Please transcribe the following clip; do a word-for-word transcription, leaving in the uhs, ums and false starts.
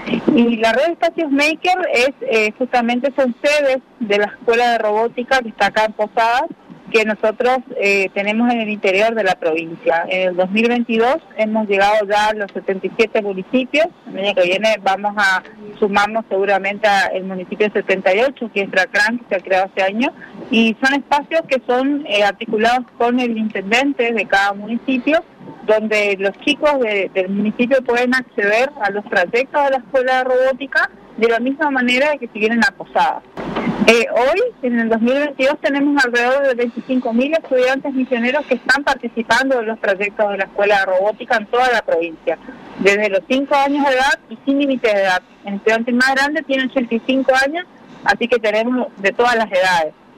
Y la red de espacios Maker es eh, justamente son sedes de la Escuela de Robótica que está acá en Posadas, que nosotros eh, tenemos en el interior de la provincia. En el dos mil veintidós hemos llegado ya a los setenta y siete municipios. El año que viene vamos a sumarnos seguramente al municipio setenta y ocho, que es Tracrán, que se ha creado hace años, y son espacios que son eh, articulados con el intendente de cada municipio, donde los chicos de, del municipio pueden acceder a los trayectos de la Escuela de Robótica de la misma manera que si vienen a Posadas. Eh, hoy, en el dos mil veintidós, tenemos alrededor de veinticinco mil estudiantes misioneros que están participando de los proyectos de la Escuela de Robótica en toda la provincia, desde los cinco años de edad y sin límite de edad. El estudiante más grande tiene ochenta y cinco años, así que tenemos de todas las edades.